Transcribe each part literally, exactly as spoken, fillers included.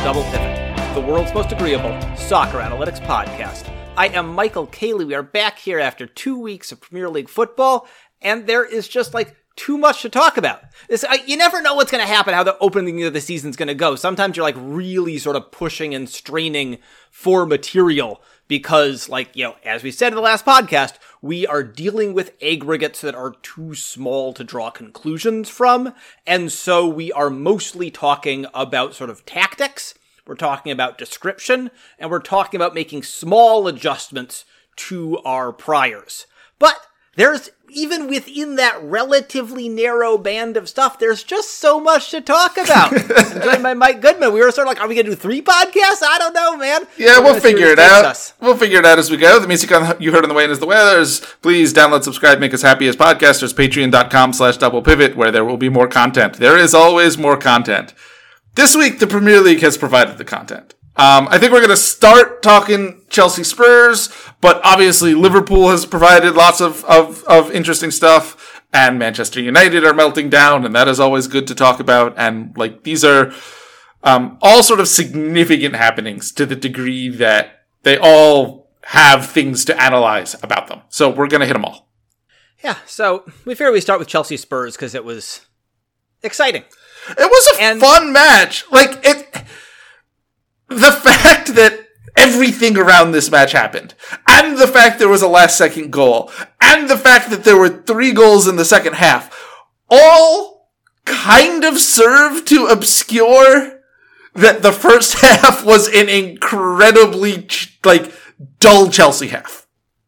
Double Pivot, the world's most agreeable soccer analytics podcast. I am Michael Cayley. We are back here after two weeks of Premier League football, and there is just like too much to talk about. This, I, you never know what's going to happen, how the opening of the season's going to go. Sometimes you're like really sort of pushing and straining for material because, like, you know, as we said in the last podcast, we are dealing with aggregates that are too small to draw conclusions from. And so we are mostly talking about sort of tactics. We're talking about description, and we're talking about making small adjustments to our priors. But there's, even within that relatively narrow band of stuff, there's just so much to talk about. I'm joined by Mike Goodman. We were sort of like, are we going to do three podcasts? I don't know, man. Yeah, we're we'll figure it out. Us. We'll figure it out as we go. The music on, you heard on the way in is the weathers. Please download, subscribe, make us happy as podcasters. Patreon.com slash double pivot, where there will be more content. There is always more content. This week, the Premier League has provided the content. Um, I think we're going to start talking Chelsea Spurs, but obviously Liverpool has provided lots of, of, of interesting stuff, and Manchester United are melting down, and that is always good to talk about. And like these are um, all sort of significant happenings to the degree that they all have things to analyze about them. So we're going to hit them all. Yeah, so we figured we start with Chelsea Spurs because it was exciting. It was a and- fun match. Like it. The fact that everything around this match happened, and the fact there was a last-second goal, and the fact that there were three goals in the second half, all kind of serve to obscure that the first half was an incredibly, like, dull Chelsea half.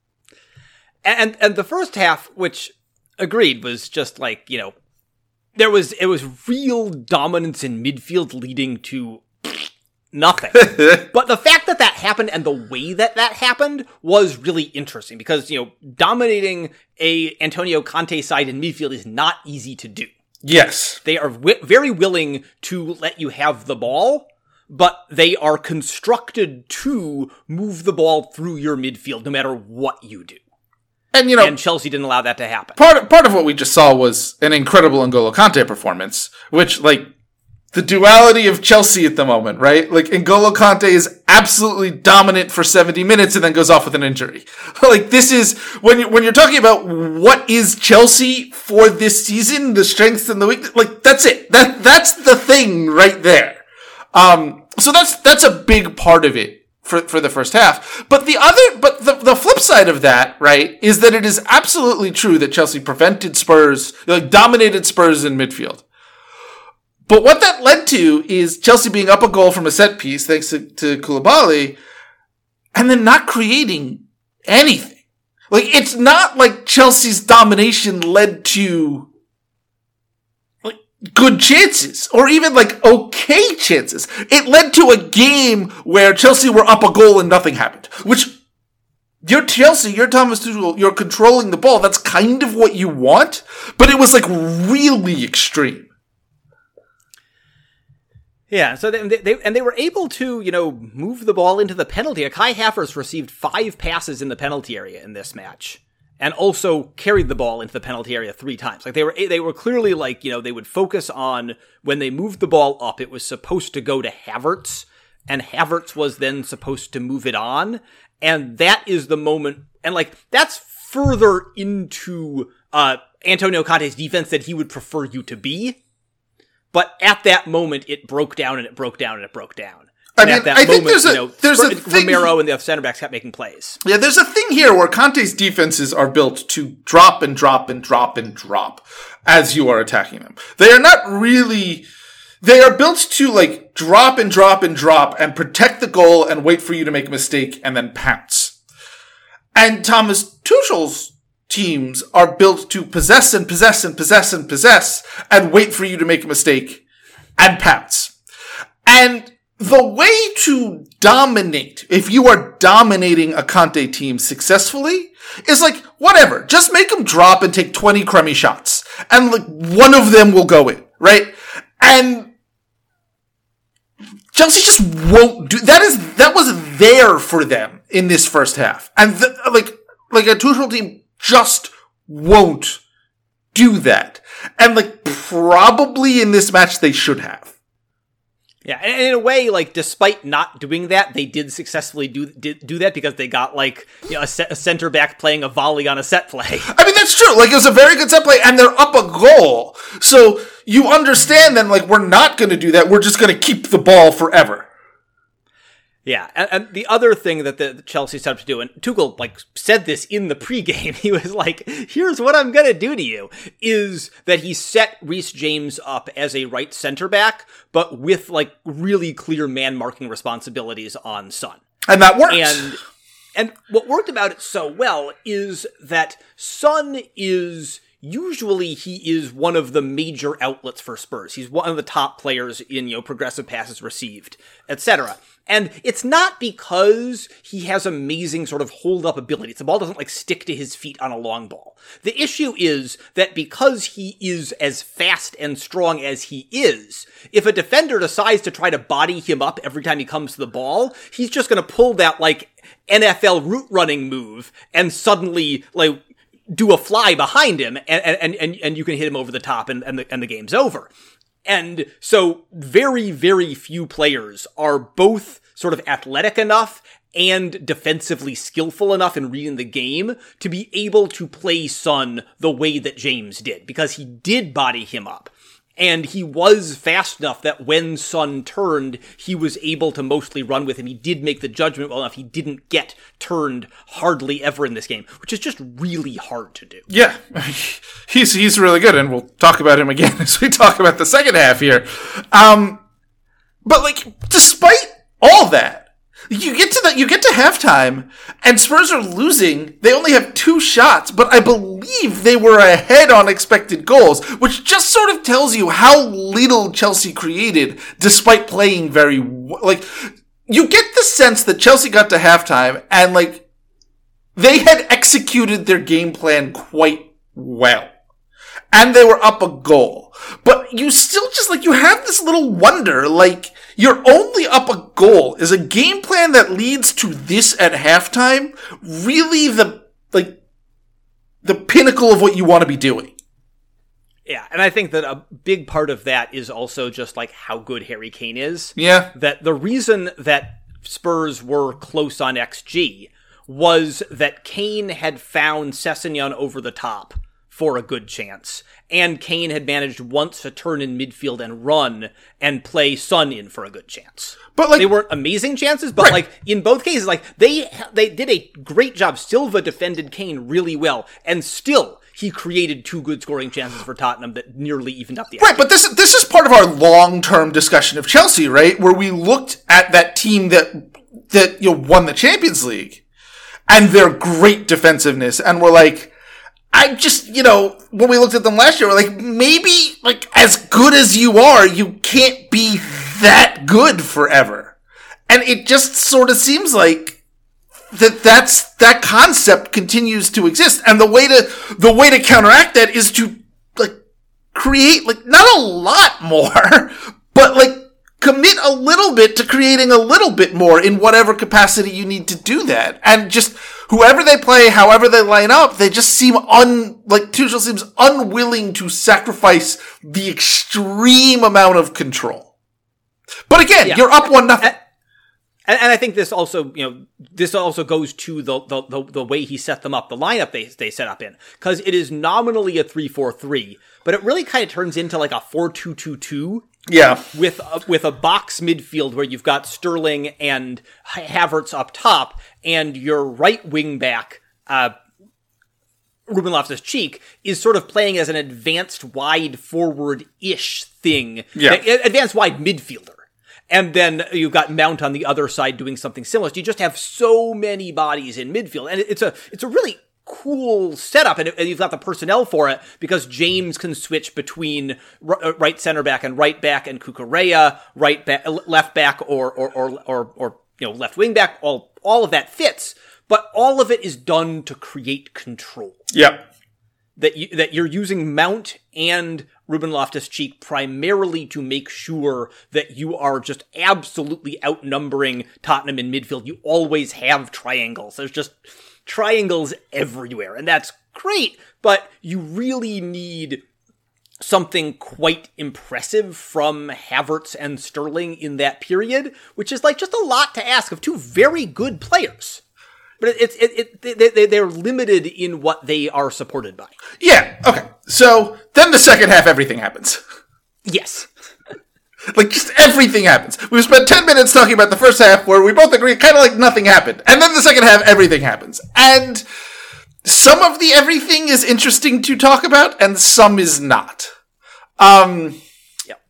And and the first half, which, agreed, was just like, you know, there was, it was real dominance in midfield leading to nothing. But the fact that that happened and the way that that happened was really interesting because, you know, dominating a Antonio Conte side in midfield is not easy to do. Yes. They are wi- very willing to let you have the ball, but they are constructed to move the ball through your midfield no matter what you do. And, you know, and Chelsea didn't allow that to happen. Part of, part of what we just saw was an incredible N'Golo Kante performance, which, like, the duality of Chelsea at the moment, right? Like, N'Golo Kante is absolutely dominant for seventy minutes and then goes off with an injury. Like, this is, when, you, when you're talking about what is Chelsea for this season, the strengths and the weaknesses, like, that's it. That, that's the thing right there. Um, so that's, that's a big part of it for, for the first half. But the other, but the, the flip side of that, right, is that it is absolutely true that Chelsea prevented Spurs, like, dominated Spurs in midfield. But what that led to is Chelsea being up a goal from a set piece, thanks to, to Koulibaly, and then not creating anything. Like, it's not like Chelsea's domination led to, like, good chances, or even, like, okay chances. It led to a game where Chelsea were up a goal and nothing happened. Which, you're Chelsea, you're Thomas Tuchel, you're controlling the ball. That's kind of what you want, but it was, like, really extreme. Yeah, so they, they and they were able to, you know, move the ball into the penalty area. Kai Havertz received five passes in the penalty area in this match, and also carried the ball into the penalty area three times. Like they were, they were clearly like, you know, they would focus on when they moved the ball up, it was supposed to go to Havertz, and Havertz was then supposed to move it on, and that is the moment, and like that's further into uh Antonio Conte's defense that he would prefer you to be. But at that moment, it broke down and it broke down and it broke down. I and mean, at that I moment, think there's a, you know, there's a thing, Romero and the center backs kept making plays. Yeah, there's a thing here where Conte's defenses are built to drop and drop and drop and drop as you are attacking them. They are not really, they are built to like drop and drop and drop and protect the goal and wait for you to make a mistake and then pounce. And Thomas Tuchel's teams are built to possess and possess and possess and possess and wait for you to make a mistake and pounce. And the way to dominate, if you are dominating a Conte team successfully, is like, whatever, just make them drop and take twenty crummy shots. And like, one of them will go in, right? And Chelsea just won't do, that is, that was there for them in this first half. And the, like, like a Tuchel team just won't do that. And like probably in this match they should have. Yeah, and in a way, like, despite not doing that, they did successfully do did, do that because they got, like, you know, a, set, a center back playing a volley on a set play. I mean, that's true. Like, it was a very good set play, and they're up a goal. So you understand then, like, we're not going to do that. We're just going to keep the ball forever. Yeah, and, and the other thing that the, the Chelsea set up to do, and Tuchel, like, said this in the pregame, he was like, here's what I'm gonna do to you, is that he set Reece James up as a right center back, but with, like, really clear man-marking responsibilities on Son. And that worked. And, and what worked about it so well is that Son is... Usually he is one of the major outlets for Spurs. He's one of the top players in, you know, progressive passes received, et cetera. And it's not because he has amazing sort of hold-up abilities. The ball doesn't, like, stick to his feet on a long ball. The issue is that because he is as fast and strong as he is, if a defender decides to try to body him up every time he comes to the ball, he's just going to pull that, like, N F L route running move and suddenly, like, do a fly behind him, and and and, and you can hit him over the top, and, and, the, and the game's over. And so very, very few players are both sort of athletic enough and defensively skillful enough in reading the game to be able to play Son the way that James did, because he did body him up. And he was fast enough that when Son turned, he was able to mostly run with him. He did make the judgment well enough. He didn't get turned hardly ever in this game, which is just really hard to do. Yeah, he's he's really good, and we'll talk about him again as we talk about the second half here. Um, but, like, despite all that, you get to the, you get to halftime, and Spurs are losing. They only have two shots, but I believe they were ahead on expected goals, which just sort of tells you how little Chelsea created, despite playing very w- like. You get the sense that Chelsea got to halftime, and, like, they had executed their game plan quite well. And they were up a goal. But you still just, like, you have this little wonder, like, you're only up a goal. Is a game plan that leads to this at halftime really the, like, the pinnacle of what you want to be doing? Yeah, and I think that a big part of that is also just, like, how good Harry Kane is. Yeah. That the reason that Spurs were close on X G was that Kane had found Sessegnon over the top for a good chance, and Kane had managed once to turn in midfield and run and play Son in for a good chance. But, like, they weren't amazing chances, but, right. like, in both cases, like, they they did a great job. Silva defended Kane really well, and still he created two good scoring chances for Tottenham that nearly evened up the Right, but this this is part of our long-term discussion of Chelsea, right? Where we looked at that team that that you know won the Champions League and their great defensiveness, and we're like, I just, you know, when we looked at them last year, we're like, maybe, like, as good as you are, you can't be that good forever. And it just sort of seems like that that's, that concept continues to exist. And the way to, the way to counteract that is to, like, create, like, not a lot more, but, like, commit a little bit to creating a little bit more in whatever capacity you need to do that. And just whoever they play, however they line up, they just seem un, like Tuchel seems unwilling to sacrifice the extreme amount of control. But again, yeah. You're up one nothing. And, and I think this also, you know, this also goes to the, the, the, the way he set them up, the lineup they, they set up in. Cause it is nominally a three four three, but it really kind of turns into like a four two two two. Yeah. With a, with a box midfield where you've got Sterling and Havertz up top, and your right wing back, uh, Ruben Loftus-Cheek, is sort of playing as an advanced wide forward-ish thing. Yeah. Advanced wide midfielder. And then you've got Mount on the other side doing something similar. So you just have so many bodies in midfield. And it's a, it's a really cool setup, and you've got the personnel for it because James can switch between right center back and right back, and Cucurella right back, left back, or or or or, or you know left wing back. All all of that fits, but all of it is done to create control. Yep. That you that you're using Mount and Ruben Loftus-Cheek primarily to make sure that you are just absolutely outnumbering Tottenham in midfield. You always have triangles. There's just triangles everywhere, and that's great, but you really need something quite impressive from Havertz and Sterling in that period, which is like just a lot to ask of two very good players. But it's it, it, it they they're limited in what they are supported by. Yeah. Okay. So then the second half, everything happens. Yes. Like, just everything happens. We've spent ten minutes talking about the first half where we both agree kind of like nothing happened. And then the second half, everything happens. And some of the everything is interesting to talk about, and some is not. Um, yep.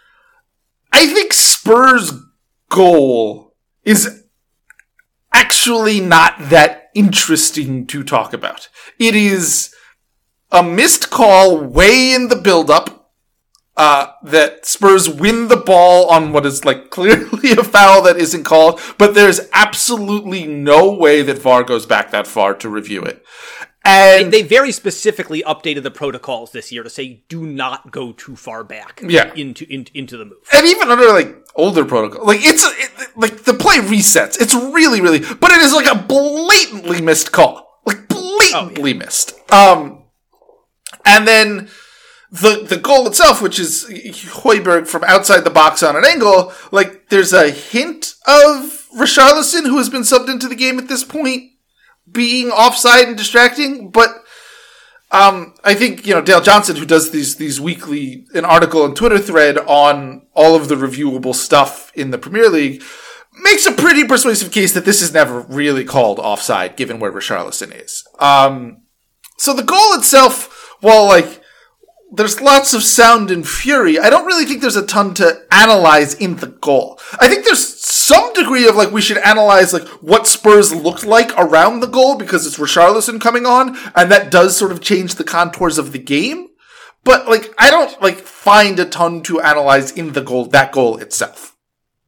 I think Spurs' goal is actually not that interesting to talk about. It is a missed call way in the build-up. Uh, that Spurs win the ball on what is, like, clearly a foul that isn't called, but there's absolutely no way that V A R goes back that far to review it. And they, they very specifically updated the protocols this year to say, do not go too far back yeah. into, in, into the move. And even under, like, older protocol, like, it's, it, like, the play resets. It's really, really, but it is, like, a blatantly missed call. Like, blatantly oh, yeah. missed. Um, and then The the goal itself, which is Højbjerg from outside the box on an angle, like, there's a hint of Richarlison, who has been subbed into the game at this point, being offside and distracting, but um, I think, you know, Dale Johnson, who does these these weekly, an article and Twitter thread on all of the reviewable stuff in the Premier League, makes a pretty persuasive case that this is never really called offside, given where Richarlison is. Um, so the goal itself, while, like, there's lots of sound and fury, I don't really think there's a ton to analyze in the goal. I think there's some degree of, like, we should analyze, like, what Spurs looked like around the goal because it's Richarlison coming on, and that does sort of change the contours of the game. But, like, I don't, like, find a ton to analyze in the goal, that goal itself.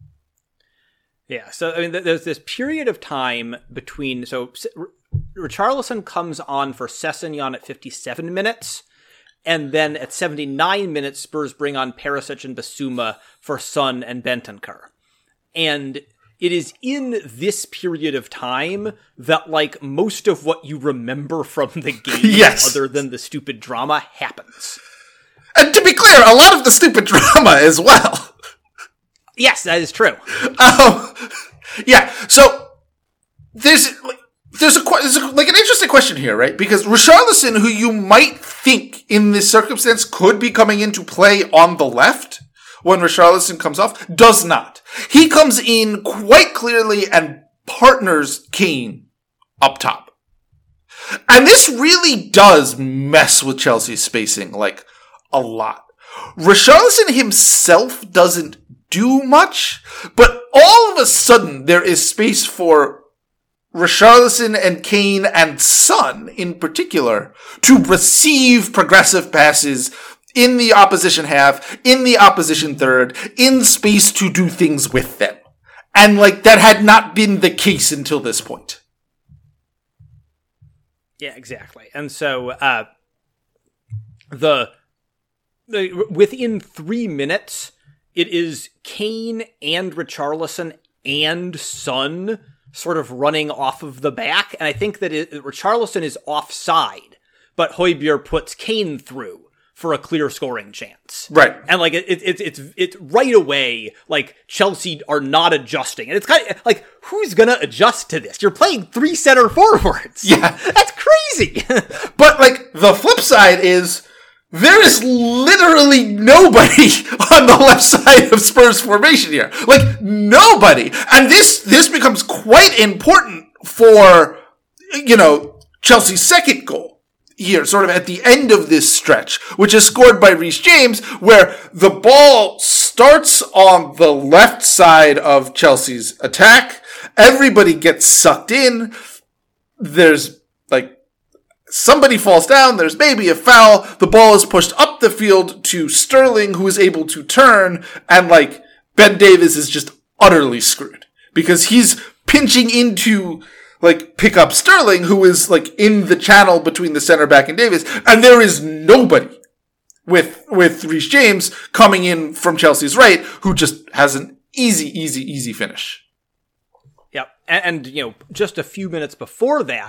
Yeah, so, I mean, there's this period of time between, so Richarlison comes on for Sessegnon at fifty-seven minutes, and then at seventy-nine minutes, Spurs bring on Perisic and Bissouma for Son and Bentancur. And it is in this period of time that, like, most of what you remember from the game, yes. other than the stupid drama, happens. And to be clear, a lot of the stupid drama as well. Yes, that is true. Um, yeah, so there's... Like, There's a, there's a like an interesting question here, right? Because Richarlison, who you might think in this circumstance could be coming into play on the left when Richarlison comes off, does not. He comes in quite clearly and partners Kane up top. And this really does mess with Chelsea's spacing, like, a lot. Richarlison himself doesn't do much, but all of a sudden there is space for Richarlison and Kane and Son, in particular, to receive progressive passes in the opposition half, in the opposition third, in space to do things with them. And, like, that had not been the case until this point. Yeah, exactly. And so, uh, the, the within three minutes, it is Kane and Richarlison and Son sort of running off of the back, and I think that it, Richarlison is offside, but Højbjerg puts Kane through for a clear scoring chance. Right. And, like, it, it, it's it's it's right away, like, Chelsea are not adjusting. And it's kind of, like, who's gonna adjust to this? You're playing three center forwards. Yeah. That's crazy. But, like, the flip side is, there is literally nobody on the left side of Spurs formation here. Like, nobody. And this, this becomes quite important for, you know, Chelsea's second goal here, sort of at the end of this stretch, which is scored by Reece James, where the ball starts on the left side of Chelsea's attack. Everybody gets sucked in. There's, like, somebody falls down, there's maybe a foul, the ball is pushed up the field to Sterling, who is able to turn, and, like, Ben Davies is just utterly screwed. Because he's pinching into, like, pick up Sterling, who is, like, in the channel between the center back and Davies, and there is nobody with, with Reece James coming in from Chelsea's right, who just has an easy, easy, easy finish. Yep. And, and, you know, just a few minutes before that,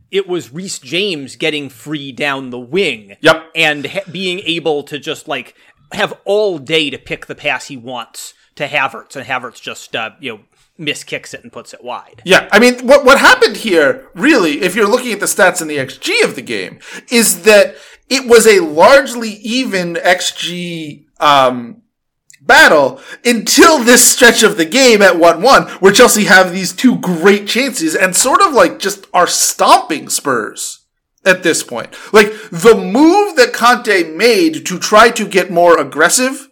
it was Reece James getting free down the wing. Yep. And ha- being able to just, like, have all day to pick the pass he wants to Havertz, and Havertz just, uh, you know, miskicks it and puts it wide. Yeah, I mean, what what happened here, really, if you're looking at the stats and the X G of the game, is that it was a largely even X G um, battle until this stretch of the game at one one, where Chelsea have these two great chances and sort of like just are stomping Spurs at this point. Like, the move that Conte made to try to get more aggressive,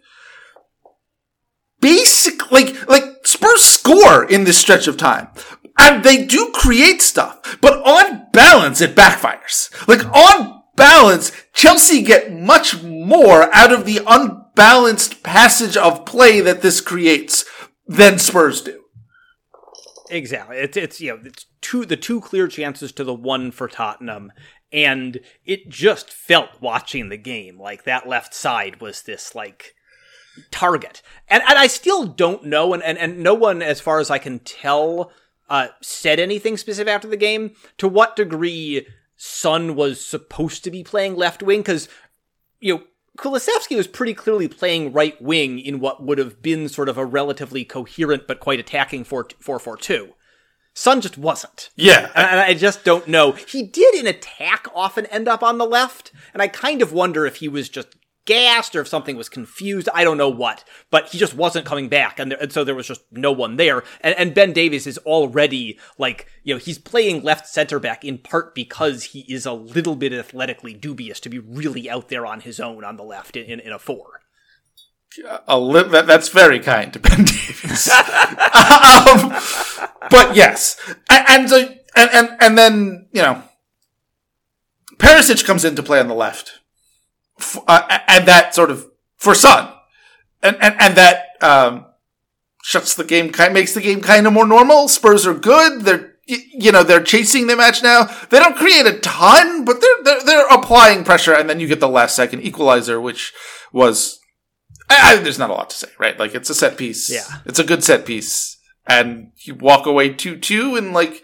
basic, like, like Spurs score in this stretch of time. And they do create stuff, but on balance, it backfires. Like, on balance, Chelsea get much more out of the unbalanced passage of play that this creates than Spurs do. Exactly. It's, it's, you know, it's two, the two clear chances to the one for Tottenham. And it just felt, watching the game, like that left side was this, like, target. And, and I still don't know, and, and, and no one, as far as I can tell, uh, said anything specific after the game, to what degree Son was supposed to be playing left wing, because, you know, Kulusevski was pretty clearly playing right wing in what would have been sort of a relatively coherent but quite attacking four four two. Son just wasn't. Yeah. And I just don't know. He did in attack often end up on the left, and I kind of wonder if he was just gassed or if something was confused. I don't know what, but he just wasn't coming back, and, there, and so there was just no one there. And, and Ben Davies is already, like, you know, he's playing left center back in part because he is a little bit athletically dubious to be really out there on his own on the left in, in, in a four. A li- that, that's very kind to Ben Davies. um, but yes, and, and so and, and and then you know, Perisic comes into play on the left, f- uh, and that sort of for Son, and and and that um, shuts the game, kind makes the game kind of more normal. Spurs are good. They're you know they're chasing the match now. They don't create a ton, but they're they're, they're applying pressure, and then you get the last second equalizer, which was. I, I, there's not a lot to say, right? Like, it's a set piece. Yeah. It's a good set piece. And you walk away two two, and, like,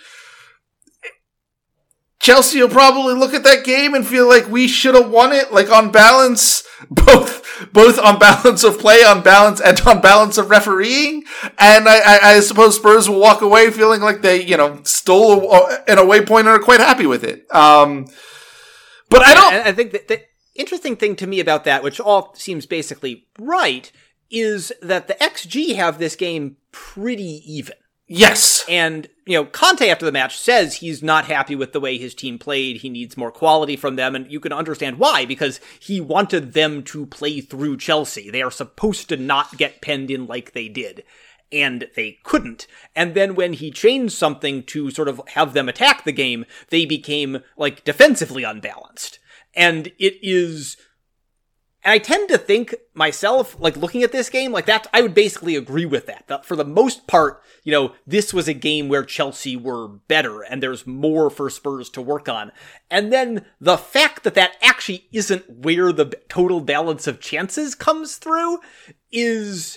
Chelsea will probably look at that game and feel like we should have won it, like, on balance, both both on balance of play, on balance, and on balance of refereeing. And I, I, I suppose Spurs will walk away feeling like they, you know, stole a, an away point and are quite happy with it. Um, but I don't... And I think that... that- interesting thing to me about that, which all seems basically right, is that the X G have this game pretty even. Yes. And, you know, Conte after the match says he's not happy with the way his team played. He needs more quality from them. And you can understand why, because he wanted them to play through Chelsea. They are supposed to not get penned in like they did. And they couldn't. And then when he changed something to sort of have them attack the game, they became, like, defensively unbalanced. And it is, and I tend to think myself, like, looking at this game, like, that, I would basically agree with that. That for the most part, you know, this was a game where Chelsea were better, and there's more for Spurs to work on. And then the fact that that actually isn't where the total balance of chances comes through is...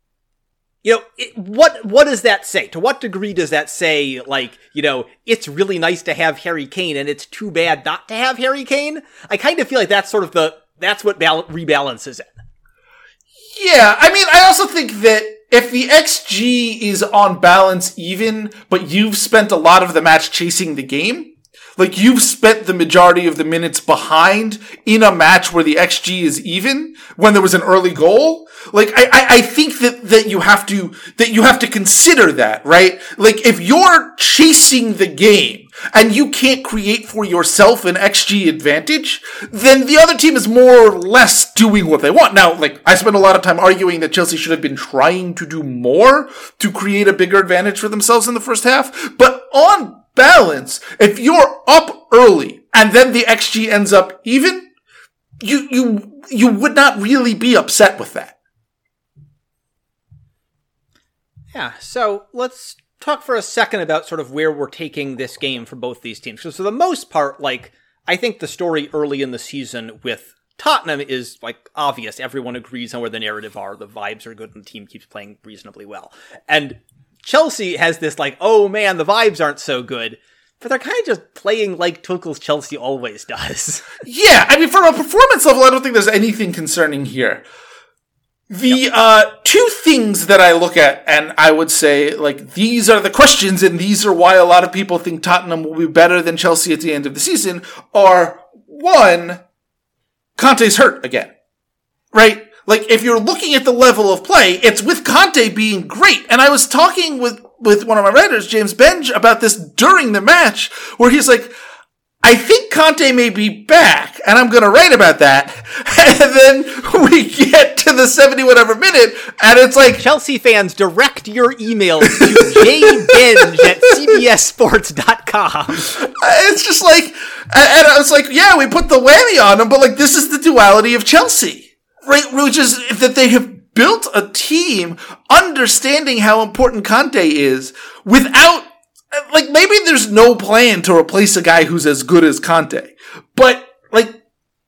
You know, it, what what does that say? To what degree does that say, like, you know, it's really nice to have Harry Kane and it's too bad not to have Harry Kane? I kind of feel like that's sort of the, that's what bal- rebalances it. Yeah, I mean, I also think that if the X G is on balance even, but you've spent a lot of the match chasing the game, like you've spent the majority of the minutes behind in a match where the X G is even, when there was an early goal, like I, I, I think that, that you have to, that you have to consider that, right? Like if you're chasing the game and you can't create for yourself an X G advantage, then the other team is more or less doing what they want. Now, like I spent a lot of time arguing that Chelsea should have been trying to do more to create a bigger advantage for themselves in the first half, but on balance, if you're up early and then the X G ends up even, you you you would not really be upset with that. Yeah, so let's talk for a second about sort of where we're taking this game for both these teams. So, for the most part, like, I think the story early in the season with Tottenham is, like, obvious. Everyone agrees on where the narrative are. The vibes are good and the team keeps playing reasonably well. And Chelsea has this, like, oh man, the vibes aren't so good. But they're kind of just playing like Tuchel's Chelsea always does. Yeah, I mean, from a performance level, I don't think there's anything concerning here. The yep. uh, two things that I look at, and I would say, like, these are the questions, and these are why a lot of people think Tottenham will be better than Chelsea at the end of the season, are, one, Conte's hurt again. Right? Like, if you're looking at the level of play, it's with Conte being great. And I was talking with, with one of my writers, James Benge, about this during the match, where he's like, I think Conte may be back, and I'm going to write about that. And then we get to the seventy whatever minute, and it's like... Chelsea fans, direct your emails to jbenge at c b s sports dot com. It's just like... And I was like, yeah, we put the whammy on them, but like, this is the duality of Chelsea. Right? Which is that they have built a team understanding how important Conte is without... Like, maybe there's no plan to replace a guy who's as good as Conte. But, like,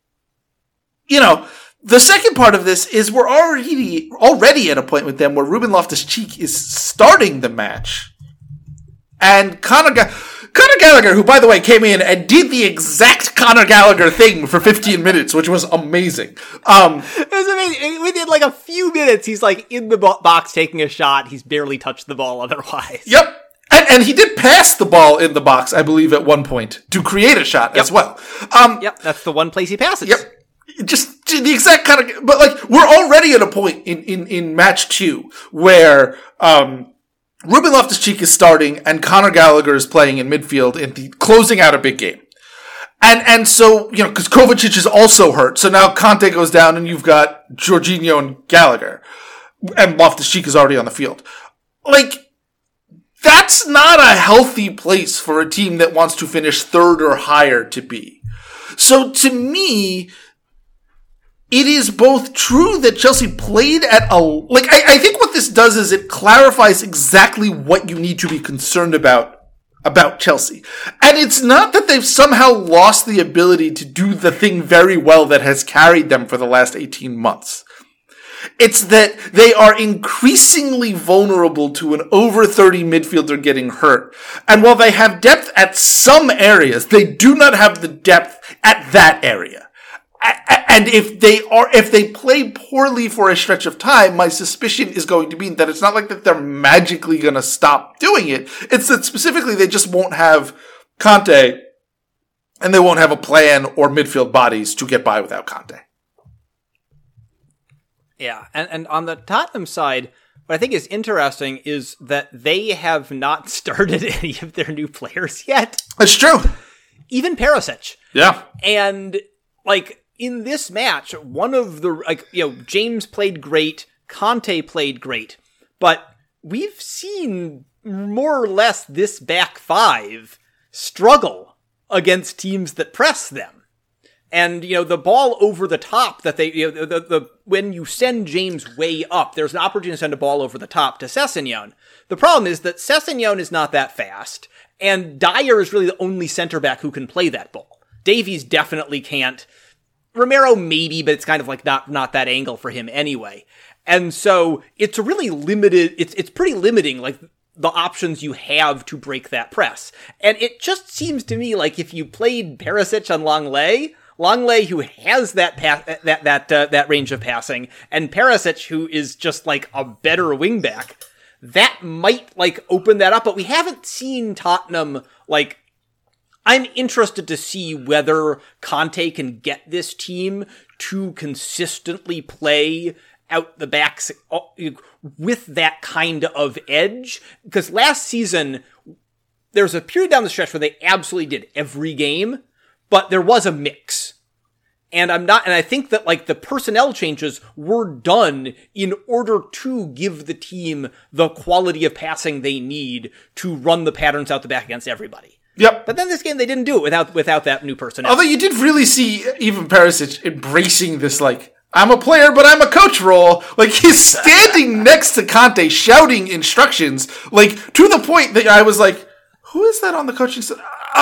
you know, the second part of this is we're already already at a point with them where Ruben Loftus-Cheek is starting the match. And Conor, Ga- Conor Gallagher, who, by the way, came in and did the exact Conor Gallagher thing for fifteen minutes, which was amazing. Um, it was amazing. Within, like, a few minutes, he's, like, in the box taking a shot. He's barely touched the ball otherwise. Yep. And, and he did pass the ball in the box, I believe, at one point to create a shot yep. as well. Um, yep, that's the one place he passes. Yep. Just the exact kind of, but like, we're already at a point in, in, in match two where, um, Ruben Loftus-Cheek is starting and Conor Gallagher is playing in midfield and the, closing out a big game. And, and so, you know, cause Kovacic is also hurt. So now Conte goes down and you've got Jorginho and Gallagher and Loftus-Cheek is already on the field. Like, that's not a healthy place for a team that wants to finish third or higher to be. So to me, it is both true that Chelsea played at a, like, I, I think what this does is it clarifies exactly what you need to be concerned about, about Chelsea. And it's not that they've somehow lost the ability to do the thing very well that has carried them for the last eighteen months. It's that they are increasingly vulnerable to an over thirty midfielder getting hurt. And while they have depth at some areas, they do not have the depth at that area. And if they are, if they play poorly for a stretch of time, my suspicion is going to be that it's not like that they're magically going to stop doing it. It's that specifically they just won't have Conte and they won't have a plan or midfield bodies to get by without Conte. Yeah, and, and on the Tottenham side, what I think is interesting is that they have not started any of their new players yet. It's true. Even Perisic. Yeah. And, like, in this match, one of the, like, you know, James played great, Conte played great, but we've seen more or less this back five struggle against teams that press them. And, you know, the ball over the top that they, you know, the, the, the, when you send James way up, there's an opportunity to send a ball over the top to Sessegnon. The problem is that Sessegnon is not that fast, and Dyer is really the only center back who can play that ball. Davies definitely can't. Romero maybe, but it's kind of like not, not that angle for him anyway. And so it's a really limited, it's, it's pretty limiting, like, the options you have to break that press. And it just seems to me like if you played Perisic on Longley, Longley, who has that pass, that that uh, that range of passing, and Perisic, who is just like a better wingback, that might like open that up. But we haven't seen Tottenham like. I'm interested to see whether Conte can get this team to consistently play out the backs with that kind of edge. Because last season, there was a period down the stretch where they absolutely did every game. But there was a mix. And I'm not, and I think that like the personnel changes were done in order to give the team the quality of passing they need to run the patterns out the back against everybody. Yep. But then this game, they didn't do it without, without that new personnel. Although you did really see even Perisic embracing this, like, I'm a player, but I'm a coach role. Like, he's standing next to Conte shouting instructions, like, to the point that I was like, who is that on the coaching side?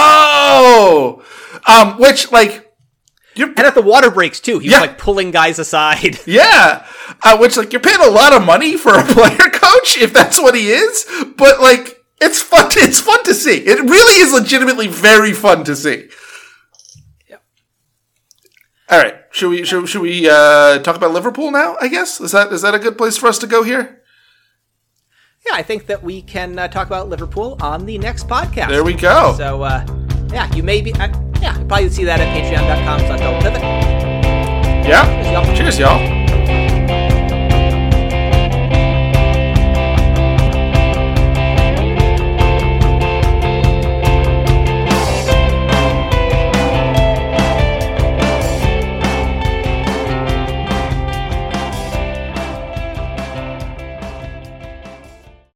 Oh! Um, which, like, you're, and at the water breaks, too. He yeah. was, like, pulling guys aside. Yeah. Uh, which, like, you're paying a lot of money for a player coach, if that's what he is. But, like, It's fun. To, it's fun to see. It really is legitimately very fun to see. Yep. All right. Should we should, should we uh, talk about Liverpool now? I guess is that is that a good place for us to go here? Yeah, I think that we can uh, talk about Liverpool on the next podcast. There we go. So, uh, yeah, you may be. Uh, yeah, you probably see that at patreon dot com slash double pivot. Yeah. Cheers, y'all. Cheers, y'all.